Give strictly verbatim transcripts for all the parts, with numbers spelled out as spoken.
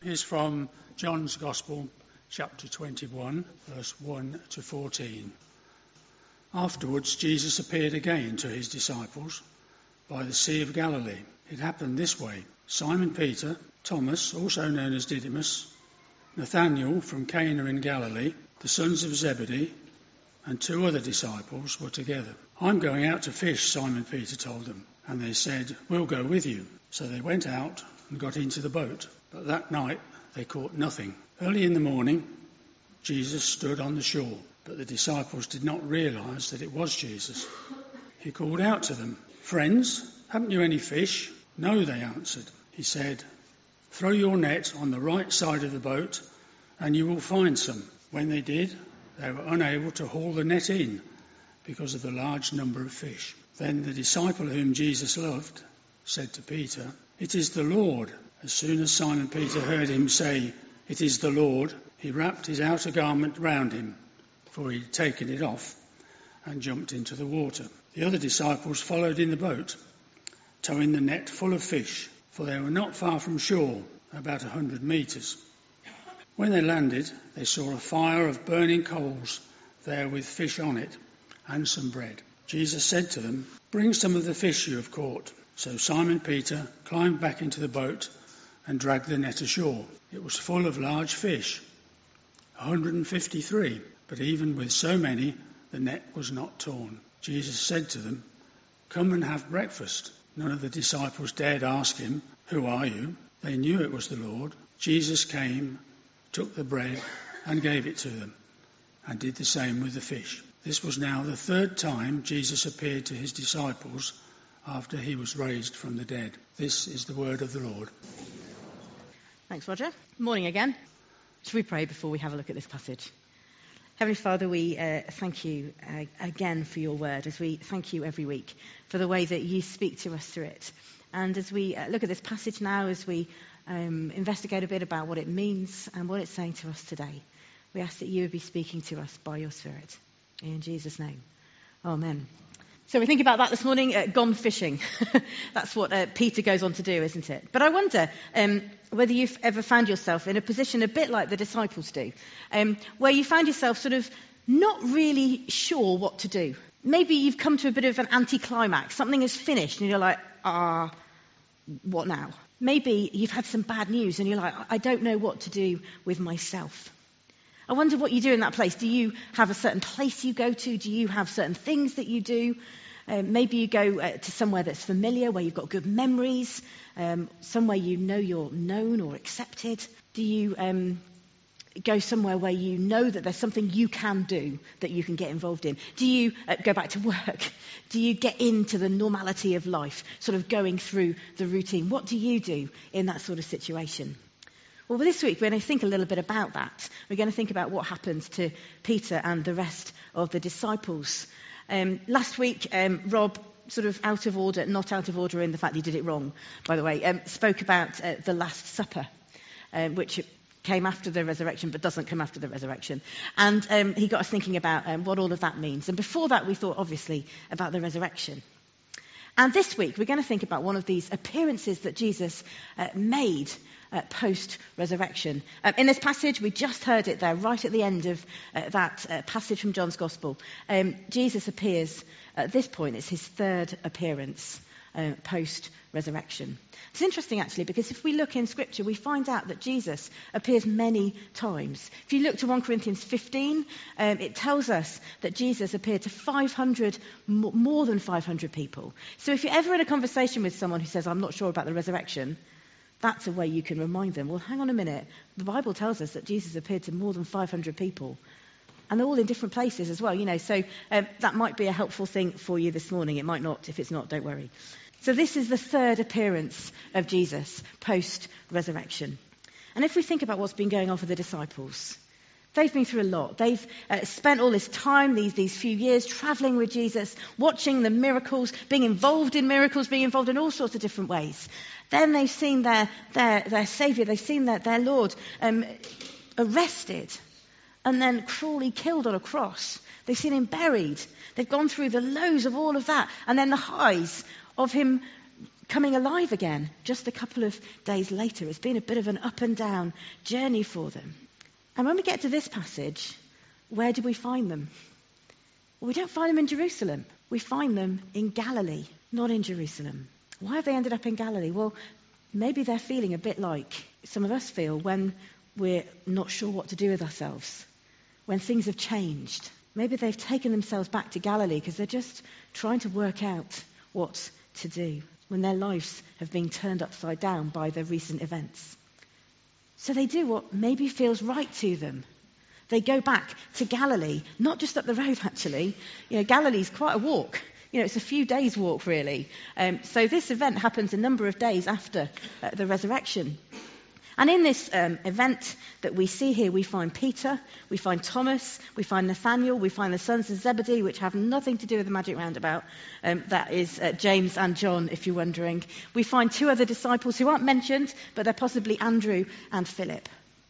is from John's Gospel, chapter twenty-one, verse one to fourteen. Afterwards, Jesus appeared again to his disciples by the Sea of Galilee. It happened this way. Simon Peter, Thomas, also known as Didymus, Nathanael from Cana in Galilee, the sons of Zebedee, and two other disciples were together. "I'm going out to fish," Simon Peter told them. And they said, "We'll go with you." So they went out and got into the boat. But that night they caught nothing. Early in the morning, Jesus stood on the shore, but the disciples did not realize that it was Jesus. He called out to them, "Friends, haven't you any fish?" "No," they answered. He said, "Throw your net on the right side of the boat and you will find some." When they did, they were unable to haul the net in because of the large number of fish. Then the disciple whom Jesus loved said to Peter, "It is the Lord." As soon as Simon Peter heard him say, "It is the Lord," he wrapped his outer garment round him, for he had taken it off, and jumped into the water. The other disciples followed in the boat, towing the net full of fish, for they were not far from shore, about a hundred metres. When they landed, they saw a fire of burning coals there with fish on it, and some bread. Jesus said to them, "Bring some of the fish you have caught." So Simon Peter climbed back into the boat and dragged the net ashore. It was full of large fish, one hundred fifty-three, but even with so many, the net was not torn. Jesus said to them, "Come and have breakfast." None of the disciples dared ask him, "Who are you?" They knew it was the Lord. Jesus came, took the bread and gave it to them, and did the same with the fish. This was now the third time Jesus appeared to his disciples after he was raised from the dead. This is the word of the Lord. Thanks, Roger. Morning again. Should we pray before we have a look at this passage? Heavenly Father, we uh, thank you uh, again for your word, as we thank you every week for the way that you speak to us through it. And as we uh, look at this passage now, as we um, investigate a bit about what it means and what it's saying to us today, we ask that you would be speaking to us by your Spirit. In Jesus' name. Amen. So we think about that this morning, uh, gone fishing. That's what uh, Peter goes on to do, isn't it? But I wonder um, whether you've ever found yourself in a position a bit like the disciples do, um, where you found yourself sort of not really sure what to do. Maybe you've come to a bit of an anticlimax. Something has finished and you're like, ah, what now? Maybe you've had some bad news and you're like, I don't know what to do with myself. I wonder what you do in that place. Do you have a certain place you go to? Do you have certain things that you do? Um, maybe you go uh, to somewhere that's familiar, where you've got good memories, um, somewhere you know you're known or accepted. Do you um, go somewhere where you know that there's something you can do that you can get involved in? Do you uh, go back to work? Do you get into the normality of life, sort of going through the routine? What do you do in that sort of situation? Well, this week we're going to think a little bit about that. We're going to think about what happened to Peter and the rest of the disciples. Um, last week, um, Rob, sort of out of order, not out of order in the fact he did it wrong, by the way, um, spoke about uh, the Last Supper, um, which came after the resurrection but doesn't come after the resurrection. And um, he got us thinking about um, what all of that means. And before that, we thought, obviously, about the resurrection. And this week, we're going to think about one of these appearances that Jesus uh, made uh, post-resurrection. Um, in this passage, we just heard it there, right at the end of uh, that uh, passage from John's Gospel. Um, Jesus appears at this point. It's his third appearance uh, post-resurrection. It's interesting, actually, because if we look in Scripture, we find out that Jesus appears many times. If you look to First Corinthians fifteen, um, it tells us that Jesus appeared to five hundred, more than five hundred people. So if you're ever in a conversation with someone who says, "I'm not sure about the resurrection," that's a way you can remind them, well, hang on a minute. The Bible tells us that Jesus appeared to more than five hundred people. And they're all in different places as well, you know. So um, that might be a helpful thing for you this morning. It might not. If it's not, don't worry. So this is the third appearance of Jesus post-resurrection. And if we think about what's been going on for the disciples, they've been through a lot. They've uh, spent all this time, these, these few years, travelling with Jesus, watching the miracles, being involved in miracles, being involved in all sorts of different ways. Then they've seen their, their, their Saviour, they've seen their, their Lord um, arrested and then cruelly killed on a cross. They've seen him buried. They've gone through the lows of all of that, and then the highs of him coming alive again just a couple of days later. It's been a bit of an up and down journey for them. And when we get to this passage, where do we find them? Well, we don't find them in Jerusalem. We find them in Galilee, not in Jerusalem. Why have they ended up in Galilee? Well, maybe they're feeling a bit like some of us feel when we're not sure what to do with ourselves, when things have changed. Maybe they've taken themselves back to Galilee because they're just trying to work out what to do when their lives have been turned upside down by the recent events. So they do what maybe feels right to them. They go back to Galilee, not just up the road, actually. You know, Galilee's quite a walk. You know, it's a few days' walk, really. Um, so this event happens a number of days after uh, the resurrection. And in this um, event that we see here, we find Peter, we find Thomas, we find Nathaniel, we find the sons of Zebedee, which have nothing to do with the magic roundabout. Um, that is uh, James and John, if you're wondering. We find two other disciples who aren't mentioned, but they're possibly Andrew and Philip.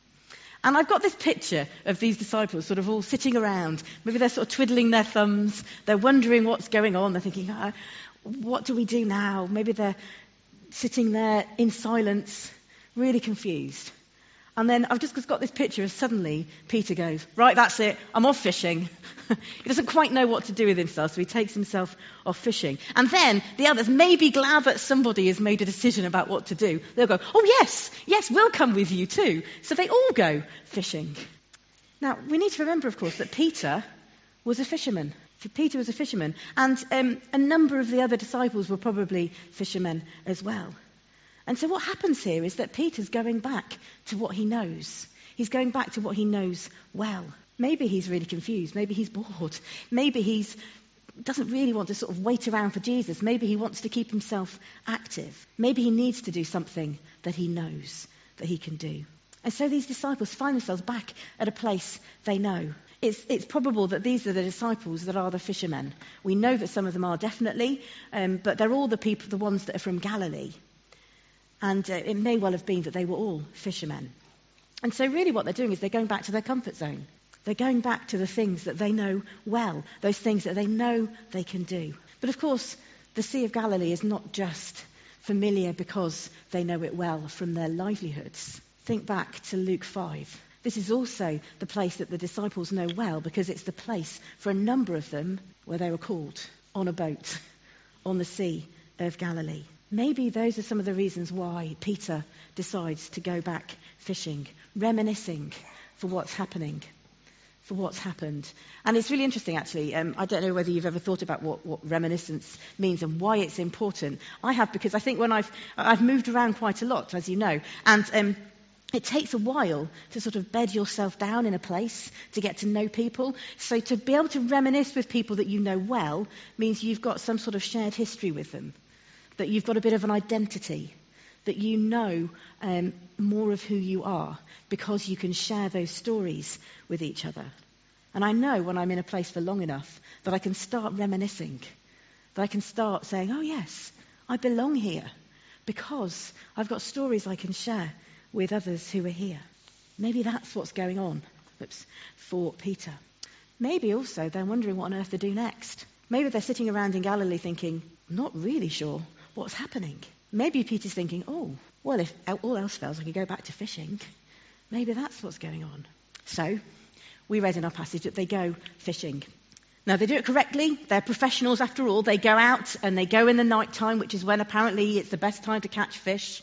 And I've got this picture of these disciples sort of all sitting around. Maybe they're sort of twiddling their thumbs. They're wondering what's going on. They're thinking, oh, what do we do now? Maybe they're sitting there in silence, really confused. And then I've just got this picture of suddenly Peter goes, right, that's it, I'm off fishing. He doesn't quite know what to do with himself, so he takes himself off fishing. And then the others may be glad that somebody has made a decision about what to do. They'll go, oh yes, yes, we'll come with you too. So they all go fishing. Now, we need to remember, of course, that Peter was a fisherman. Peter was a fisherman. And um, a number of the other disciples were probably fishermen as well. And so what happens here is that Peter's going back to what he knows. He's going back to what he knows well. Maybe he's really confused. Maybe he's bored. Maybe he doesn't really want to sort of wait around for Jesus. Maybe he wants to keep himself active. Maybe he needs to do something that he knows that he can do. And so these disciples find themselves back at a place they know. It's, it's probable that these are the disciples that are the fishermen. We know that some of them are definitely, um, but they're all the people, the ones that are from Galilee. And uh, it may well have been that they were all fishermen. And so really what they're doing is they're going back to their comfort zone. They're going back to the things that they know well, those things that they know they can do. But of course, the Sea of Galilee is not just familiar because they know it well from their livelihoods. Think back to Luke five. This is also the place that the disciples know well because it's the place for a number of them where they were called on a boat on the Sea of Galilee. Maybe those are some of the reasons why Peter decides to go back fishing, reminiscing for what's happening, for what's happened. And it's really interesting, actually. Um, I don't know whether you've ever thought about what, what reminiscence means and why it's important. I have, because I think when I've I've moved around quite a lot, as you know, and um, it takes a while to sort of bed yourself down in a place, to get to know people. So to be able to reminisce with people that you know well means you've got some sort of shared history with them, that you've got a bit of an identity, that you know um, more of who you are because you can share those stories with each other. And I know when I'm in a place for long enough that I can start reminiscing, that I can start saying, oh yes, I belong here because I've got stories I can share with others who are here. Maybe that's what's going on oops, for Peter. Maybe also they're wondering what on earth to do next. Maybe they're sitting around in Galilee thinking, I'm not really sure what's happening. Maybe Peter's thinking, oh, well, if all else fails, I could go back to fishing. Maybe that's what's going on. So, we read in our passage that they go fishing. Now, they do it correctly. They're professionals after all. They go out and they go in the night time, which is when apparently it's the best time to catch fish.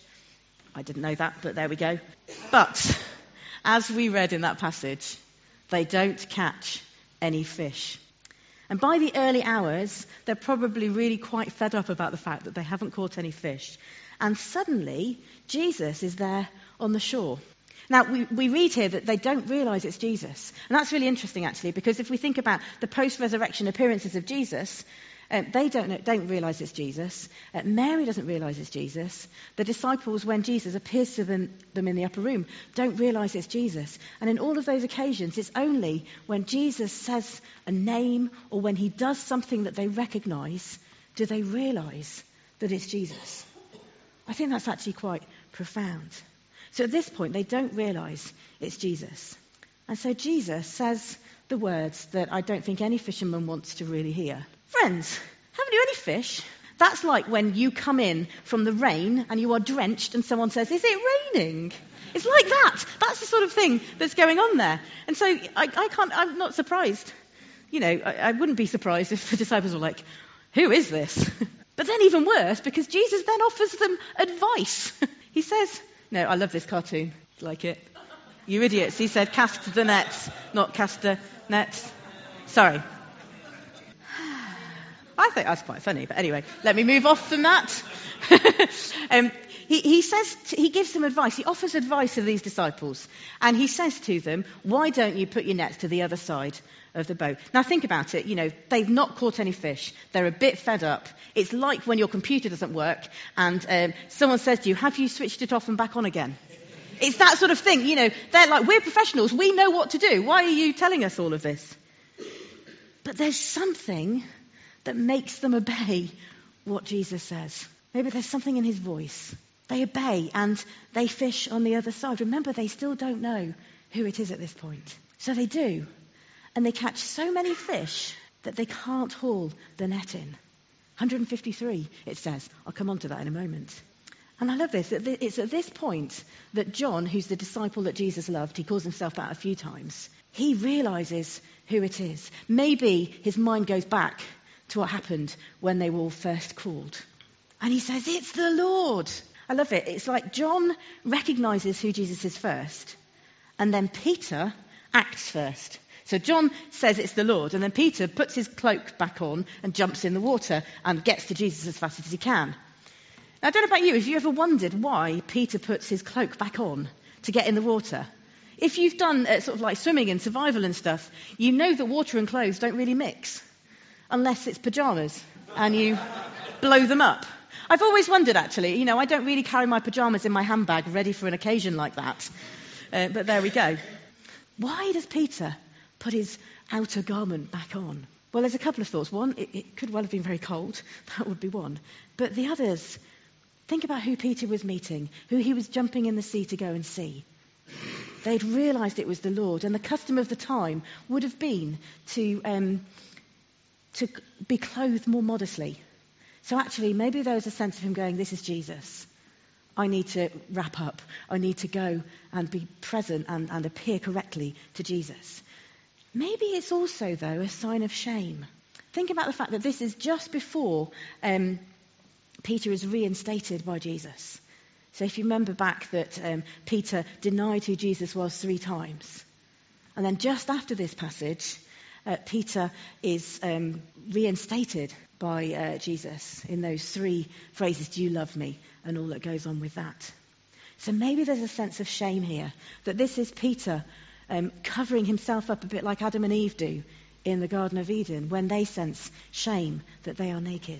I didn't know that, but there we go. But, as we read in that passage, they don't catch any fish. And by the early hours, they're probably really quite fed up about the fact that they haven't caught any fish. And suddenly, Jesus is there on the shore. Now, we, we read here that they don't realise it's Jesus. And that's really interesting, actually, because if we think about the post-resurrection appearances of Jesus, uh, they don't, know, don't realise it's Jesus. Uh, Mary doesn't realise it's Jesus. The disciples, when Jesus appears to them, them in the upper room, don't realise it's Jesus. And in all of those occasions, it's only when Jesus says a name or when he does something that they recognise do they realise that it's Jesus. I think that's actually quite profound. So at this point, they don't realise it's Jesus. And so Jesus says the words that I don't think any fisherman wants to really hear. Friends, haven't you any fish? That's like when you come in from the rain and you are drenched and someone says, "Is it raining?" It's like that. That's the sort of thing that's going on there. And so I, I can't, I'm not surprised. You know, I, I wouldn't be surprised if the disciples were like, "Who is this?" But then even worse, because Jesus then offers them advice. He says, no, I love this cartoon. Like it. You idiots. He said, "Cast the nets, not cast the nets." Sorry. I think that's quite funny, but anyway, let me move off from that. um, he, he says, to, he gives them advice. He offers advice to these disciples, and he says to them, "Why don't you put your nets to the other side of the boat?" Now think about it. You know, they've not caught any fish. They're a bit fed up. It's like when your computer doesn't work, and um, someone says to you, "Have you switched it off and back on again?" It's that sort of thing. You know, they're like, "We're professionals. We know what to do. Why are you telling us all of this?" But there's something that makes them obey what Jesus says. Maybe there's something in his voice. They obey and they fish on the other side. Remember, they still don't know who it is at this point. So they do. And they catch so many fish that they can't haul the net in. one hundred fifty-three, it says. I'll come on to that in a moment. And I love this. It's at this point that John, who's the disciple that Jesus loved, he calls himself that a few times, he realizes who it is. Maybe his mind goes back to what happened when they were all first called. And he says, "It's the Lord." I love it. It's like John recognizes who Jesus is first, and then Peter acts first. So John says it's the Lord, and then Peter puts his cloak back on and jumps in the water and gets to Jesus as fast as he can. Now, I don't know about you, have you ever wondered why Peter puts his cloak back on to get in the water? If you've done uh, sort of like swimming and survival and stuff, you know that water and clothes don't really mix. Unless it's pyjamas and you blow them up. I've always wondered, actually. You know, I don't really carry my pyjamas in my handbag ready for an occasion like that. Uh, but there we go. Why does Peter put his outer garment back on? Well, there's a couple of thoughts. One, it, it could well have been very cold. That would be one. But the others, think about who Peter was meeting, who he was jumping in the sea to go and see. They'd realised it was the Lord, and the custom of the time would have been to... Um, to be clothed more modestly. So actually, maybe there was a sense of him going, "This is Jesus. I need to wrap up. I need to go and be present and, and appear correctly to Jesus." Maybe it's also, though, a sign of shame. Think about the fact that this is just before um, Peter is reinstated by Jesus. So if you remember back that um, Peter denied who Jesus was three times. And then just after this passage, Uh, Peter is um, reinstated by uh, Jesus in those three phrases, "Do you love me?" and all that goes on with that. So maybe there's a sense of shame here, that this is Peter um, covering himself up a bit like Adam and Eve do in the Garden of Eden when they sense shame that they are naked.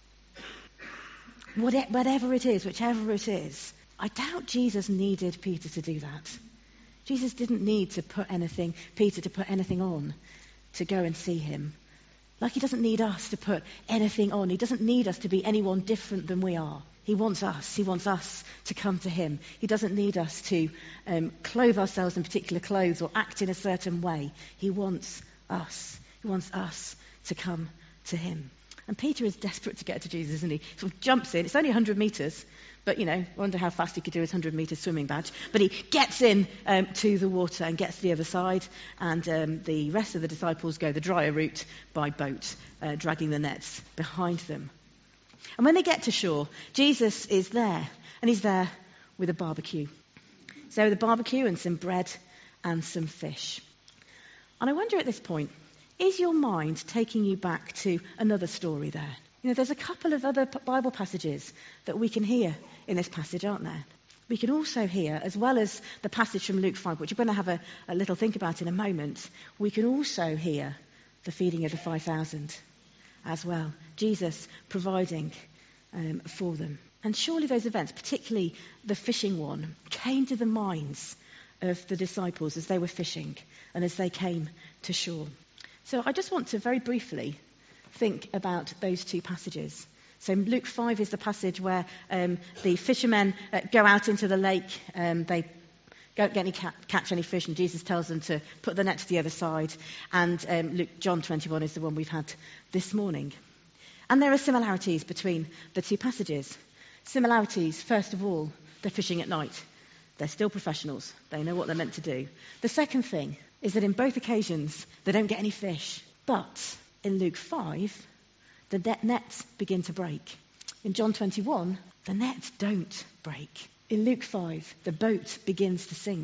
What, whatever it is, whichever it is, I doubt Jesus needed Peter to do that. Jesus didn't need to put anything, Peter to put anything on to go and see him. Like he doesn't need us to put anything on. He doesn't need us to be anyone different than we are. He wants us. He wants us to come to him. He doesn't need us to um, clothe ourselves in particular clothes or act in a certain way. He wants us. He wants us to come to him. And Peter is desperate to get to Jesus, isn't he? He sort of jumps in. It's only one hundred metres. But, you know, I wonder how fast he could do his one hundred metre swimming badge. But he gets in um, to the water and gets to the other side. And um, the rest of the disciples go the drier route by boat, uh, dragging the nets behind them. And when they get to shore, Jesus is there. And he's there with a barbecue. So with a barbecue and some bread and some fish. And I wonder at this point, is your mind taking you back to another story there? You know, there's a couple of other Bible passages that we can hear in this passage, aren't there? We can also hear, as well as the passage from Luke five, which we're going to have a, a little think about in a moment, we can also hear the feeding of the five thousand as well. Jesus providing um, for them. And surely those events, particularly the fishing one, came to the minds of the disciples as they were fishing and as they came to shore. So I just want to very briefly think about those two passages. So Luke five is the passage where um, the fishermen uh, go out into the lake. Um, they don't get any ca- catch any fish, and Jesus tells them to put the net to the other side. And um, Luke John twenty-one is the one we've had this morning. And there are similarities between the two passages. Similarities, first of all, they're fishing at night. They're still professionals. They know what they're meant to do. The second thing is that in both occasions, they don't get any fish. But in Luke five, the net- nets begin to break. In John twenty-one, the nets don't break. In Luke five, the boat begins to sink.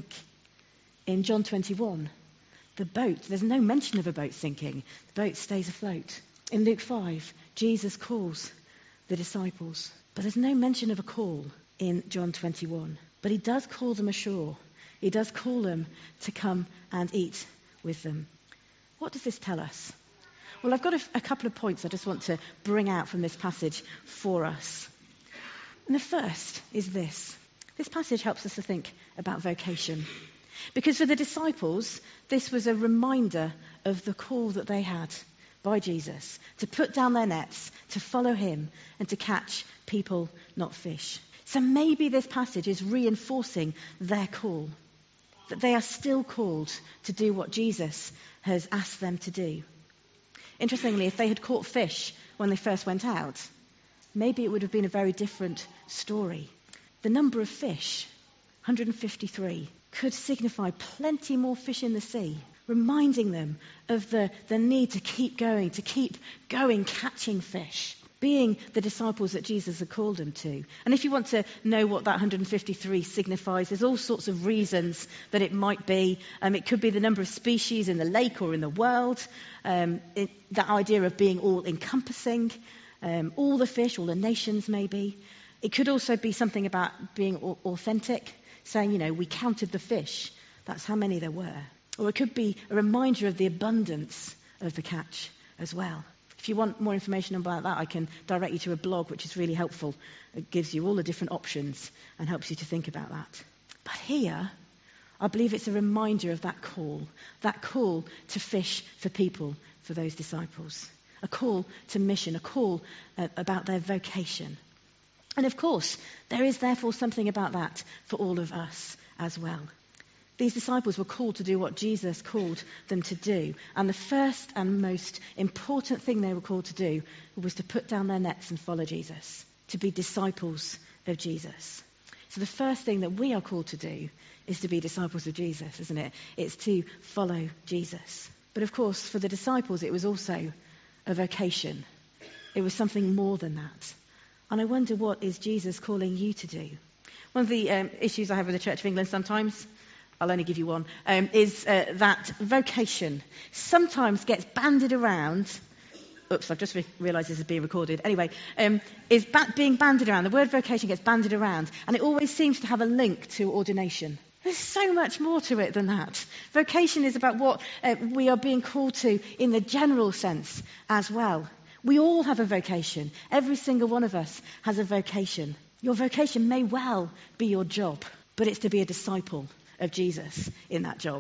In John twenty-one, the boat, there's no mention of a boat sinking. The boat stays afloat. In Luke five, Jesus calls the disciples. But there's no mention of a call in John twenty-one. But he does call them ashore. He does call them to come and eat with them. What does this tell us? Well, I've got a, a couple of points I just want to bring out from this passage for us. And the first is this. This passage helps us to think about vocation. Because for the disciples, this was a reminder of the call that they had by Jesus to put down their nets, to follow him, and to catch people, not fish. So maybe this passage is reinforcing their call, that they are still called to do what Jesus has asked them to do. Interestingly, if they had caught fish when they first went out, maybe it would have been a very different story. The number of fish, one hundred fifty-three, could signify plenty more fish in the sea, reminding them of the, the need to keep going, to keep going, catching fish, being the disciples that Jesus had called them to. And if you want to know what that one hundred fifty-three signifies, there's all sorts of reasons that it might be. Um, it could be the number of species in the lake or in the world, um, it, that idea of being all-encompassing, um, all the fish, all the nations maybe. It could also be something about being authentic, saying, you know, we counted the fish. That's how many there were. Or it could be a reminder of the abundance of the catch as well. If you want more information about that, I can direct you to a blog, which is really helpful. It gives you all the different options and helps you to think about that. But here, I believe it's a reminder of that call, that call to fish for people, for those disciples. A call to mission, a call uh, about their vocation. And of course, there is therefore something about that for all of us as well. These disciples were called to do what Jesus called them to do. And the first and most important thing they were called to do was to put down their nets and follow Jesus, to be disciples of Jesus. So the first thing that we are called to do is to be disciples of Jesus, isn't it? It's to follow Jesus. But of course, for the disciples, it was also a vocation. It was something more than that. And I wonder, what is Jesus calling you to do? One of the um, issues I have with the Church of England sometimes, I'll only give you one, um, is uh, that vocation sometimes gets bandied around. Oops, I've just re- realised this is being recorded. Anyway, um, is ba- being bandied around. The word vocation gets bandied around, and it always seems to have a link to ordination. There's so much more to it than that. Vocation is about what uh, we are being called to in the general sense as well. We all have a vocation. Every single one of us has a vocation. Your vocation may well be your job, but it's to be a disciple of Jesus in that job.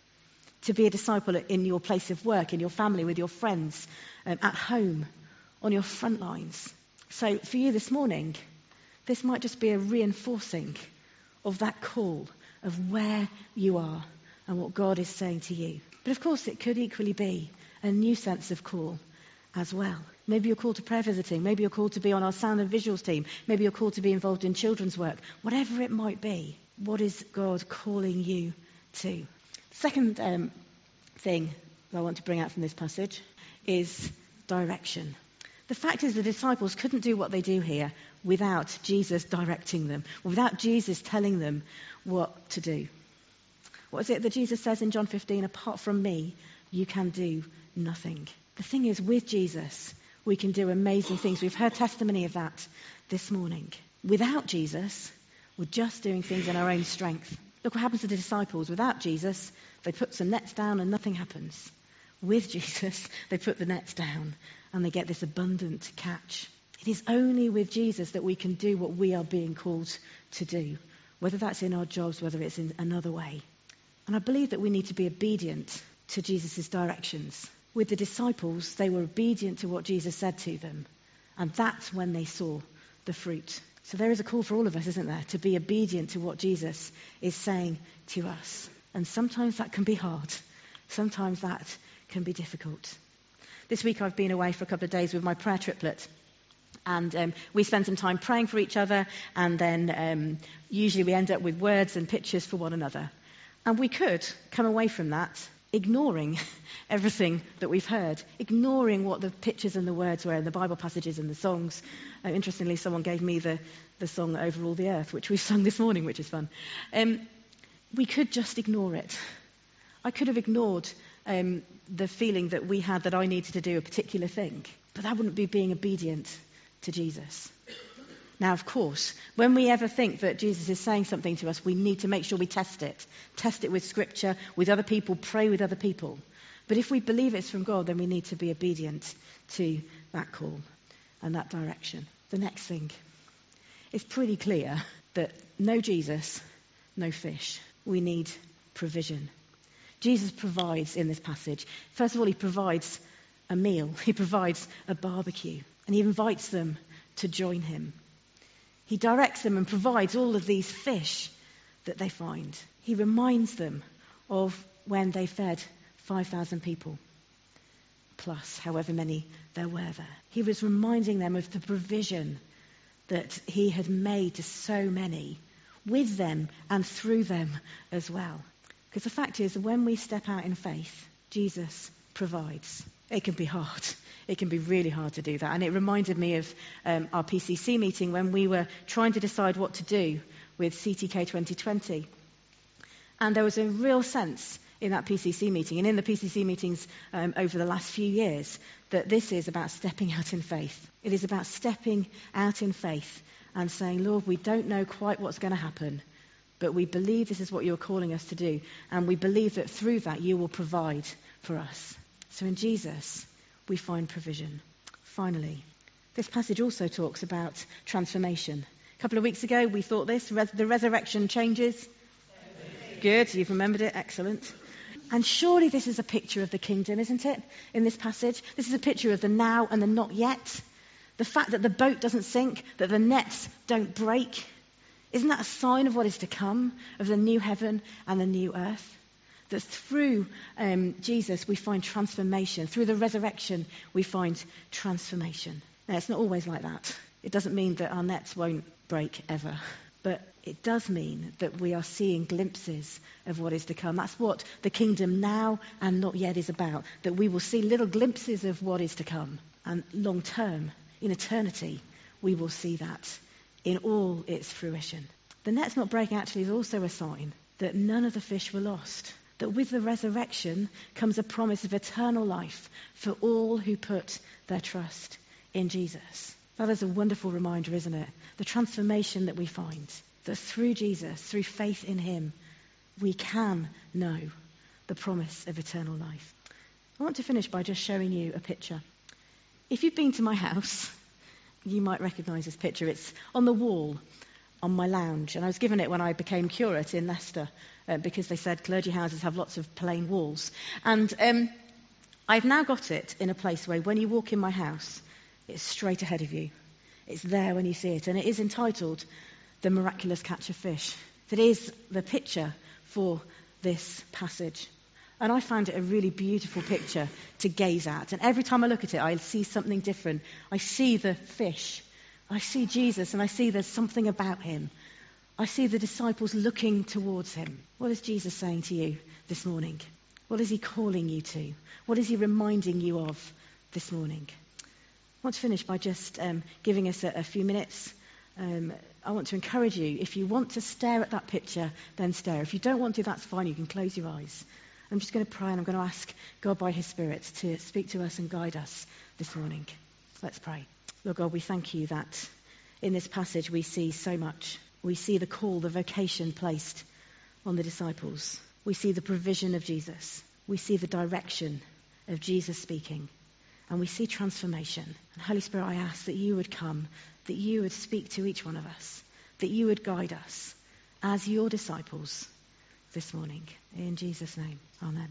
To be a disciple in your place of work, in your family, with your friends, um, at home, on your front lines. So for you this morning, this might just be a reinforcing of that call of where you are and what God is saying to you. But of course, it could equally be a new sense of call as well. Maybe you're called to prayer visiting. Maybe you're called to be on our sound and visuals team. Maybe you're called to be involved in children's work. Whatever it might be, what is God calling you to? Second um, thing that I want to bring out from this passage is direction. The fact is the disciples couldn't do what they do here without Jesus directing them, without Jesus telling them what to do. What is it that Jesus says in John fifteen? Apart from me, you can do nothing. The thing is, with Jesus, we can do amazing things. We've heard testimony of that this morning. Without Jesus, we're just doing things in our own strength. Look what happens to the disciples. Without Jesus, they put some nets down and nothing happens. With Jesus, they put the nets down and they get this abundant catch. It is only with Jesus that we can do what we are being called to do, whether that's in our jobs, whether it's in another way. And I believe that we need to be obedient to Jesus' directions. With the disciples, they were obedient to what Jesus said to them. And that's when they saw the fruit. So there is a call for all of us, isn't there, to be obedient to what Jesus is saying to us. And sometimes that can be hard. Sometimes that can be difficult. This week I've been away for a couple of days with my prayer triplet. And um, we spend some time praying for each other, and then um, usually we end up with words and pictures for one another. And we could come away from that ignoring everything that we've heard, ignoring what the pictures and the words were, and the Bible passages and the songs. Uh, interestingly, someone gave me the, the song Over All the Earth, which we've sung this morning, which is fun. Um, we could just ignore it. I could have ignored um, the feeling that we had that I needed to do a particular thing, but that wouldn't be being obedient to Jesus. Now, of course, when we ever think that Jesus is saying something to us, we need to make sure we test it. Test it with Scripture, with other people, pray with other people. But if we believe it's from God, then we need to be obedient to that call and that direction. The next thing. It's pretty clear that no Jesus, no fish. We need provision. Jesus provides in this passage. First of all, he provides a meal. He provides a barbecue. And he invites them to join him. He directs them and provides all of these fish that they find. He reminds them of when they fed five thousand people, plus however many there were there. He was reminding them of the provision that he had made to so many, with them and through them as well. Because the fact is that when we step out in faith, Jesus provides. It can be hard. It can be really hard to do that. And it reminded me of um, our P C C meeting when we were trying to decide what to do with C T K twenty twenty. And there was a real sense in that P C C meeting and in the P C C meetings um, over the last few years that this is about stepping out in faith. It is about stepping out in faith and saying, Lord, we don't know quite what's going to happen, but we believe this is what you're calling us to do. And we believe that through that you will provide for us. So in Jesus, we find provision. Finally, this passage also talks about transformation. A couple of weeks ago, we thought this, res- the resurrection changes. Good, you've remembered it, excellent. And surely this is a picture of the kingdom, isn't it, in this passage? This is a picture of the now and the not yet. The fact that the boat doesn't sink, that the nets don't break. Isn't that a sign of what is to come, of the new heaven and the new earth? That through um, Jesus we find transformation. Through the resurrection we find transformation. Now, it's not always like that. It doesn't mean that our nets won't break ever. But it does mean that we are seeing glimpses of what is to come. That's what the kingdom now and not yet is about. That we will see little glimpses of what is to come. And long term, in eternity, we will see that in all its fruition. The nets not breaking actually is also a sign that none of the fish were lost. That with the resurrection comes a promise of eternal life for all who put their trust in Jesus. That is a wonderful reminder, isn't it? The transformation that we find. That through Jesus, through faith in him, we can know the promise of eternal life. I want to finish by just showing you a picture. If you've been to my house, you might recognise this picture. It's on the wall on my lounge. And I was given it when I became curate in Leicester. Uh, because they said clergy houses have lots of plain walls. And um, I've now got it in a place where when you walk in my house, it's straight ahead of you. It's there when you see it. And it is entitled The Miraculous Catch of Fish. That is the picture for this passage. And I found it a really beautiful picture to gaze at. And every time I look at it, I see something different. I see the fish. I see Jesus, and I see there's something about him. I see the disciples looking towards him. What is Jesus saying to you this morning? What is he calling you to? What is he reminding you of this morning? I want to finish by just um, giving us a, a few minutes. Um, I want to encourage you, if you want to stare at that picture, then stare. If you don't want to, that's fine. You can close your eyes. I'm just going to pray, and I'm going to ask God by his Spirit to speak to us and guide us this morning. Let's pray. Lord God, we thank you that in this passage we see so much. We see the call, the vocation placed on the disciples. We see the provision of Jesus. We see the direction of Jesus speaking. And we see transformation. And Holy Spirit, I ask that you would come, that you would speak to each one of us, that you would guide us as your disciples this morning. In Jesus' name, amen.